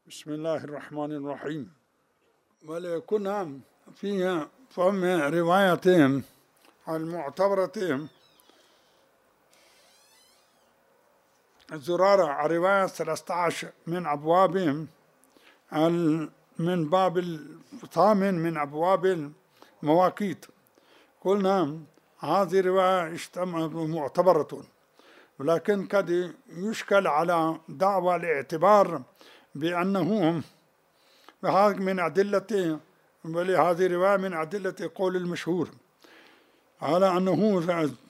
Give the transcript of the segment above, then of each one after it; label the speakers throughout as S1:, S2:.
S1: بسم الله الرحمن الرحيم. ولكن فيها فهم روايتين المعتبرتين. زرارة رواية 13 من أبوابهم من باب الثامن من أبواب المواقيت. قلنا هذه رواية معتبرة، ولكن قد يشكل على دعوى الاعتبار بأنه من أدلة، ولهذه الرواية من أدلة قول المشهور على أنه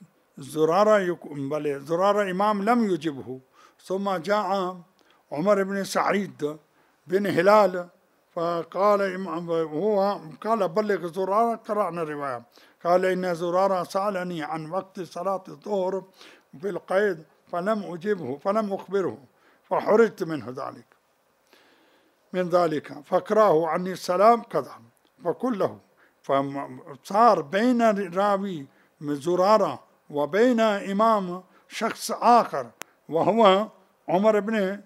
S1: زرارة إمام لم يجبه، ثم جاء عمر بن سعيد بن هلال فقال هو قال بلغ زرارة، قرأنا الرواية، قال إن زرارة سألني عن وقت صلاة الظهر في القيد فلم أجبه فلم أخبره فحرجت منه من ذلك فاقرأه عني السلام كذا فقل له. فصار بين الراوي من زرارة وبين إمام شخص آخر وهو عمر بن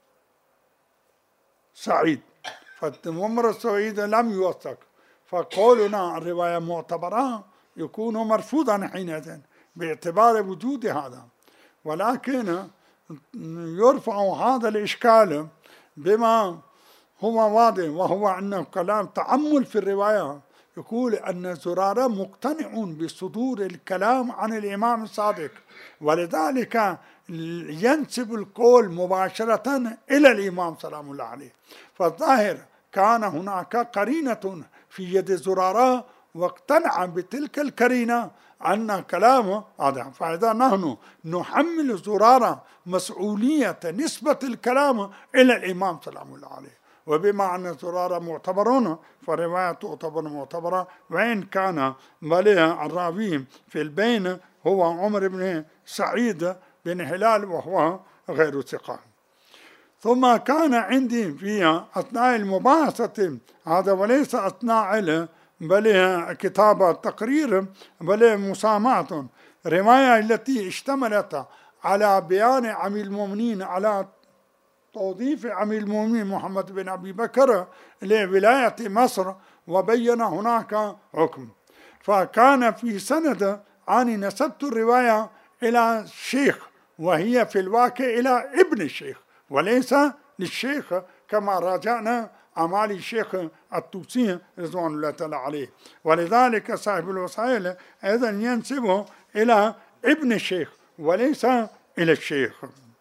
S1: سعيد، فعمر سعيد لم يوثق، فقولنا الرواية معتبرة يكون مرفوضا حينئذ باعتبار وجود هذا. ولكن يرفع هذا الإشكال بما هو واضح، وهو أن كلام تأمل في الرواية يقول أن زرارة مقتنع بصدور الكلام عن الإمام الصادق، ولذلك ينسب القول مباشرة إلى الإمام سلام الله عليه. فالظاهر كان هناك قرينة في يد زرارة واقتنع بتلك القرينة أن كلامه هذا، فإذا نحن نحمل زرارة مسؤولية نسبة الكلام إلى الإمام سلام الله عليه، وبما أن زرارة معتبرون فرواية تعتبر معتبرة، وإن كان مليء الراوي في البين هو عمر بن سعيد بن هلال وهو غير ثقة. ثم كان عندي في أثناء المباحثة هذا، وليس أثناء بل كتابة تقرير بل مسامعة، رواية التي اشتملت على بيان أمير المؤمنين، على توظيف أمير المؤمنين محمد بن أبي بكر لولاية مصر، وبين هناك حكم. فكان في سند أني نسبت الرواية إلى الشيخ، وهي في الواقع إلى ابن الشيخ وليس للشيخ، كما راجعنا أعمال الشيخ الطوسي رضوان الله تعالى عليه. ولذلك صاحب الوسائل أيضا ينسبه إلى ابن الشيخ وليس إلى الشيخ.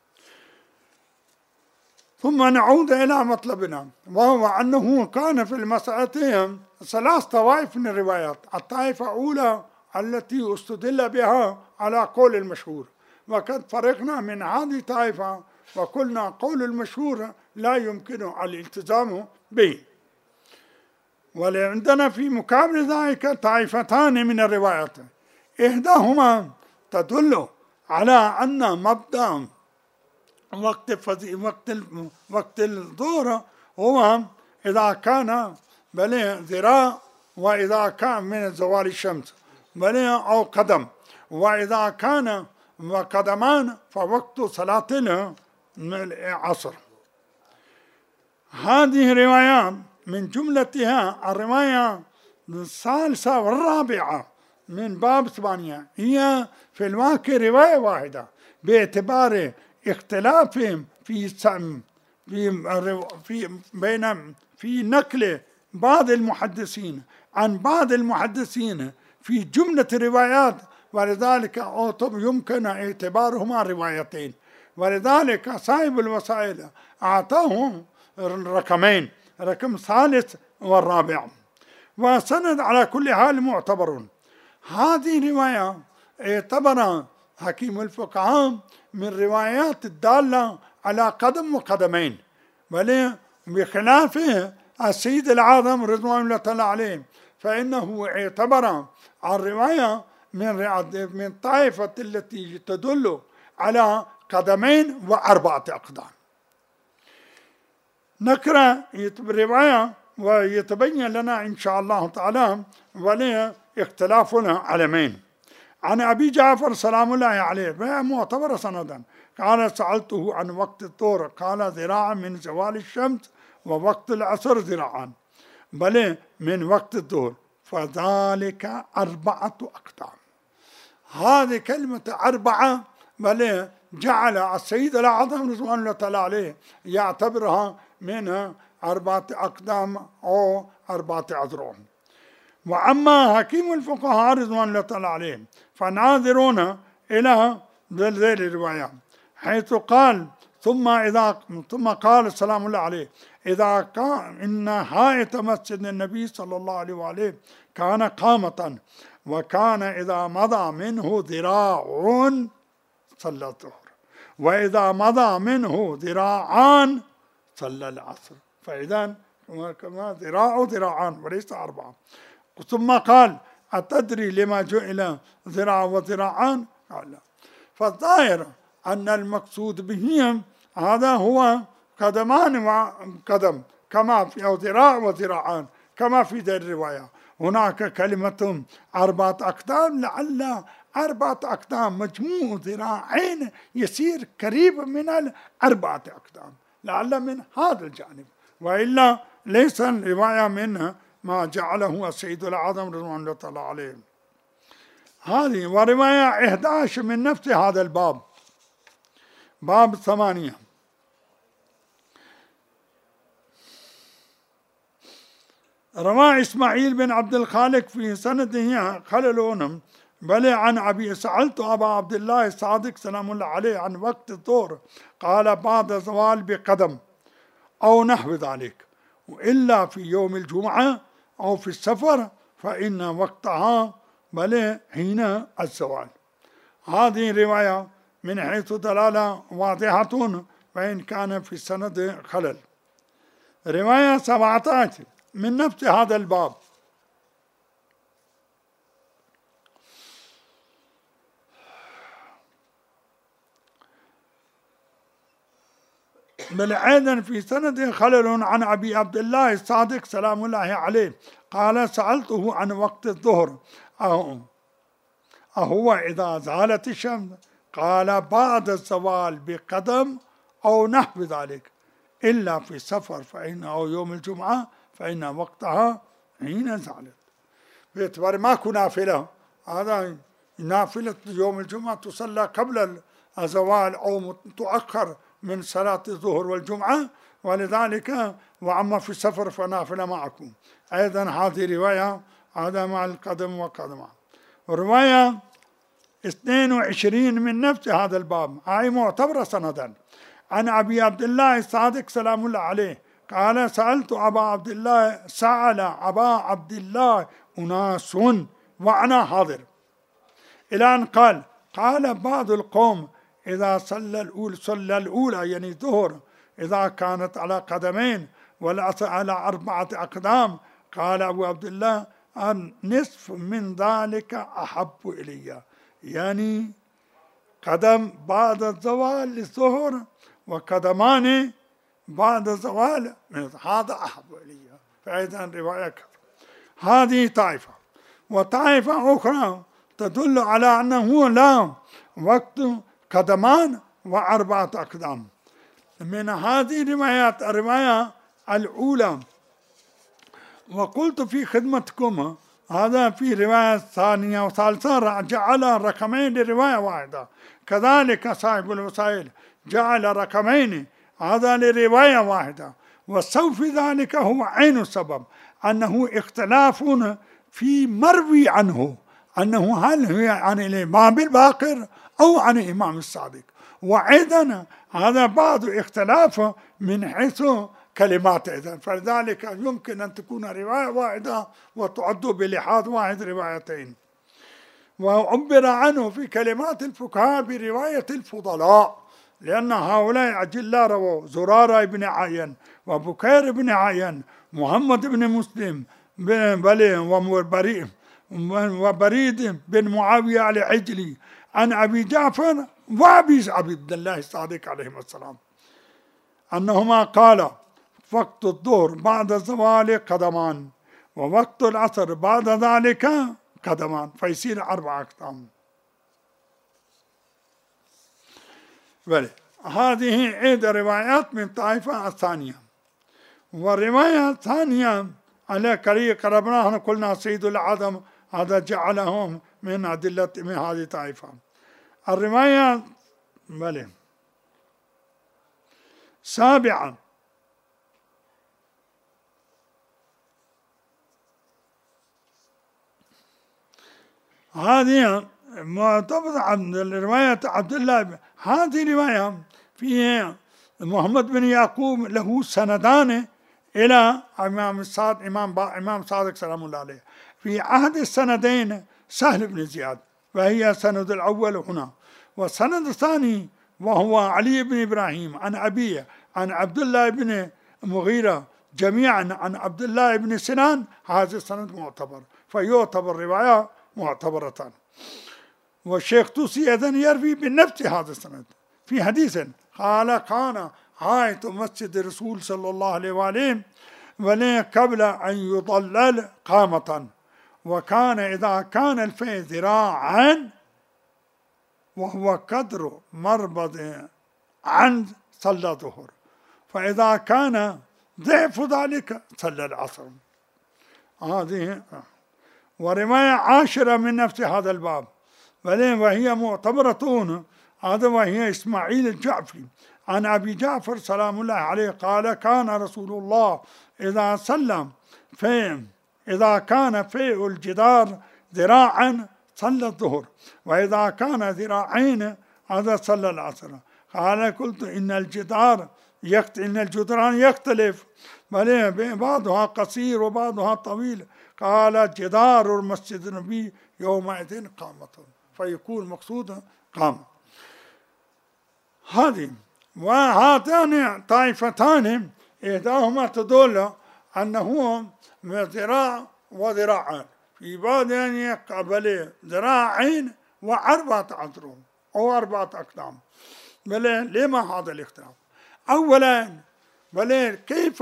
S1: ثم نعود إلى مطلبنا، وهو أنه كان في المسألتين 3 طوائف من الروايات. الطائفة الأولى التي استدل بها على قول المشهور، وقد فرقنا من هذه الطائفة وقلنا قول المشهور لا يمكن الالتزام به. ولعندنا في مقابل ذلك طائفتان من الروايات، إحداهما تدل على أن مبدأ وقت الظهر هو إذا كان ذراع، وإذا كان من زوال الشمس أو قدم، وإذا كان قدمان فوقت صلاة العصر. هذه الروايات من جملتها الرواية الثالثة والرابعة من باب 8 هي في الواقع رواية واحدة، باعتبار اختلافهم في نقل بعض المحدثين عن بعض المحدثين في جملة الروايات، ولذلك يمكن اعتبارهما روايتين. ولذلك صاحب الوسائل أعطاهم رقمين، رقم 3 والرابع، وسند على كل حال معتبر. هذه رواية اعتبر حكيم الفقهاء من روايات الدالة على قدم وقدمين، بخلاف السيد العظم رضوان الله تعالى عليه، فإنه اعتبر الرواية من طائفة التي تدل على قدمين و4 أقدام. نقرأ الرواية ويتبين لنا إن شاء الله تعالى وليه اختلافنا علمين. عن أبي جعفر سلام الله عليه معتبر سندا قال سألته عن وقت الظهر قال ذراع من زوال الشمس ووقت العصر ذراعان بل من وقت الظهر فذلك 4 أقدام. هذه كلمة 4 بل جعل السيد الأعظم رضوان الله تعالى عليه يعتبرها من 4 أقدام أو 4 أذرع. وأما حكيم الفقهاء رضوان الله تعالى عليهم فناظرون إلى ذي الرواية حيث قال ثم قال سلام الله عليه إذا كان إن هاية مسجد النبي صلى الله عليه وآله كان قامة وكان إذا مضى منه ذراع صلى الظهر وإذا مضى منه ذراعان صلى العصر. فإذا ذراعان وليس 4. ثم قال أتدري لما جعل ذراع وذراعان؟ قال لا. فالظاهر أن المقصود بهم هذا هو قدمان وقدم كما في أو ذراع وذراعان كما في ذي الرواية. هناك كلمة 4 أقدام لعل 4 أقدام مجموع ذراعين يصير قريب من 4 أقدام لعل من هذا الجانب، وإلا ليس الرواية منها ما جعله السيد الأعظم رضوان الله تعالى عليه. هذه ورواية 11 من نفس هذا الباب، باب 8. روى إسماعيل بن عبد الخالق في سنده خلل بل عن أبي سألت أبا عبد الله الصادق سلام الله عليه عن وقت الظهر قال بعد زوال بقدم أو نحو ذلك وإلا في يوم الجمعة أو في السفر فإن وقتها بل حين الزوال. هذه رواية من حيث دلالة واضحة وإن كان في السند خلل. رواية 17 من نفس هذا الباب بل أيضا في سند خلل عن أبي عبد الله الصادق سلام الله عليه قال سألته عن وقت الظهر أهو إذا زالت الشمس؟ قال بعد الزوال بقدم أو نحو ذلك إلا في السفر فإن أو يوم الجمعة فإن وقتها حين زالت. باعتبار ماكو نافلة، هذا نافلة يوم الجمعة تصلى قبل الزوال أو تؤخر من صلاة الظهر والجمعة، ولذلك وأما في السفر فنافلة معكم. أيضا هذه رواية هذا مع القدم وقدمة. رواية 22 من نفس هذا الباب هاي معتبرة سندا عن أبي عبد الله الصادق سلام الله عليه قال سألت أبا عبد الله سأل أبا عبد الله أناس وأنا حاضر إلى أن قال بعض القوم إذا صلى الأولى يعني الظهر إذا كانت على قدمين والعصر على 4 أقدام قال أبو عبد الله النصف من ذلك أحب إلي، يعني قدم بعد الزوال للظهر وقدمان بعد الزوال هذا أحب إلي. فإذا رواية كذا. هذه طائفة، وطائفة أخرى تدل على أنه لا وقت قدمان و4 أقدام. من هذه الروايات الرواية الأولى وقلت في خدمتكم هذا في رواية ثانية وثالثة جعل رقمين لرواية واحدة، كذلك صاحب الوسائل جعل رقمين هذا لرواية واحدة، والسبب في ذلك هو عين السبب أنه اختلاف في مروي عنه أنه هل هي عن الإمام الباقر أو عن الإمام الصادق، وأيضا هذا بعض اختلاف من حيث كلمات إذن، فلذلك يمكن أن تكون رواية واحدة وتعد بلحاظ واحد روايتين. وعبر عنه في كلمات الفقهاء برواية الفضلاء، لأن هؤلاء أجلاء رووا زرارة بن عين وبكير بن عين محمد بن مسلم وبريد بن معاوية العجلي عن أبي جعفر وأبي عبد الله الصادق عليهم السلام أنهما قال وقت الظهر بعد الزوال قدمان ووقت العصر بعد ذلك قدمان، فيصير 4 أقدام. بلى هذه إحدى روايات من الطائفة الثانية. والرواية الثانية على كريه قربناها قلنا سيد العدم هذا جعلهم من أدلة من هذه الطائفة. الرواية بلى سابعا هذه مرتبطة عن رواية عبد الله. هذه رواية فيها محمد بن يعقوب له سندان إلى إمام الصادق إمام صادق سلام الله عليه. في عهد السندين سهل بن زياد وهي سند الأول هنا، والسند الثاني وهو علي بن إبراهيم عن أبيه عن عبد الله بن مغيرة جميعا عن عبد الله بن سنان. هذا السند معتبر، فيعتبر رواية معتبرة. والشيخ توسي أيضا يروي بنفس هذا السند في حديث قال كان عاية مسجد الرسول صلى الله عليه وآله قبل أن يضلل قامة، وكان إذا كان الفي ذراعا وهو قدر مربض عند صلى الظهر، فإذا كان ضعف ذلك صلى العصر. هذه ورواية عاشرة من نفس هذا الباب وهي معتبرة هذا، وهي إسماعيل الجعفري عن أبي جعفر سلام الله عليه قال كان رسول الله إذا سلم إذا كان في الجدار ذراعا صلى الظهر، وإذا كان ذراعين هذا صلى العصر. قال قلت إن الجدران يختلف بعضها قصير وبعضها طويل. قال جدار المسجد النبي يومئذ قامة، فيكون مقصود قامة. هذه وهاتان طائفتان إحداهما تدل أنه ذراع وذراعان، في بعض قبل ذراعين وأربعة أذرع أو أربعة أقدام. لما هذا الاختلاف؟ أولا كيف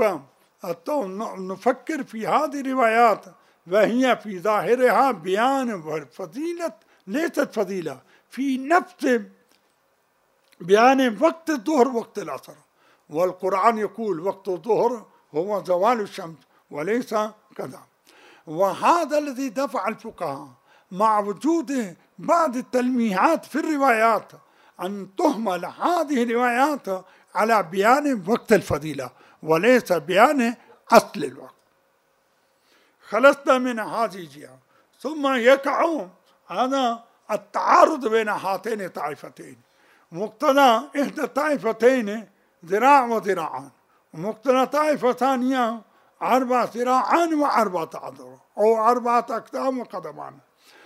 S1: نفكر في هذه الروايات وهي في ظاهرها بيان فضيلة ليست فضيلة في نفس بيان وقت الظهر وقت العصر، والقرآن يقول وقت الظهر هو زوال الشمس وليس كذا. وهذا الذي دفع الفقهاء مع وجود بعض التلميحات في الروايات أن تهمل هذه الروايات على بيان وقت الفضيلة وليس بيان أصل الوقت. خلصنا من هذه الجهة، ثم يقع هذا التعارض بين هاتين الطائفتين. مقتضى إحدى الطائفتين ذراع وذراعان، ومقتضى طائفة ثانية أربع ذراعان وأربعة أذرع أو أربعة أقدام وقدمان.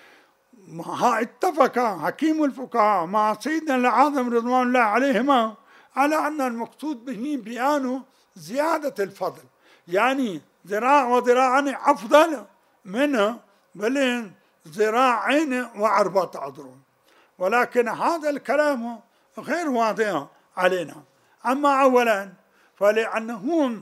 S1: اتفق حكيم الفقهاء مع سيدنا الأعظم رضوان الله عليهما على أن المقصود به بيان زيادة الفضل، يعني ذراع وذراعان أفضل من ذراعين وأربعة أذرع. ولكن هذا الكلام غير واضح علينا. أما أولا فلأنه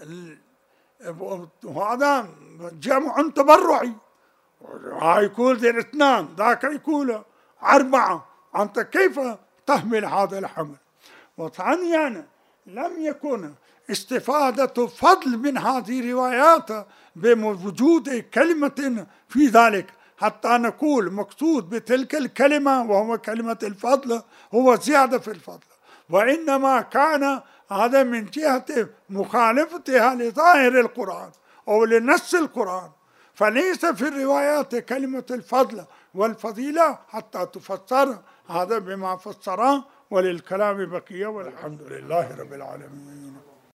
S1: هذا جمع تبرعي، يقول ذي الاثنان ذاك يقول أربعة، أنت كيف تحمل هذا الحمل؟ وثانيا لم يكن استفادة فضل من هذه الروايات بوجود كلمة في ذلك حتى نقول مقصود بتلك الكلمة وهو كلمة الفضل هو زيادة في الفضل، وإنما كان هذا من جهة مخالفتها لظاهر القرآن أو لنص القرآن، فليس في الروايات كلمة الفضل والفضيلة حتى تفسر هذا بما فسره، وللكلام بقية، والحمد لله رب العالمين.